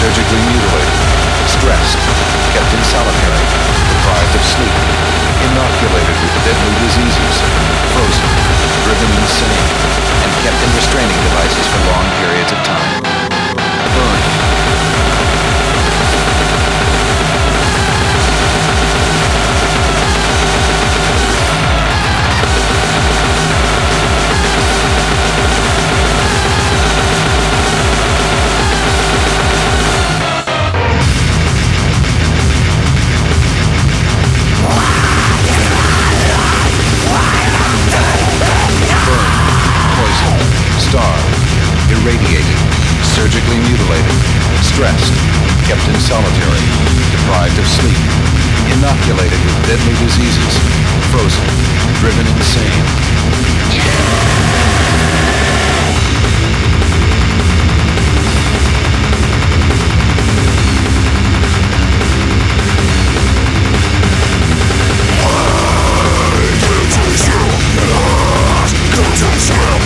surgically mutilated, stressed, kept in solitary, deprived of sleep, inoculated with deadly diseases, frozen, driven insane, and kept in restraining devices for long periods of time. Burned. Starved, irradiated, surgically mutilated, stressed, kept in solitary, deprived of sleep, inoculated with deadly diseases, frozen, driven insane. Go to zero.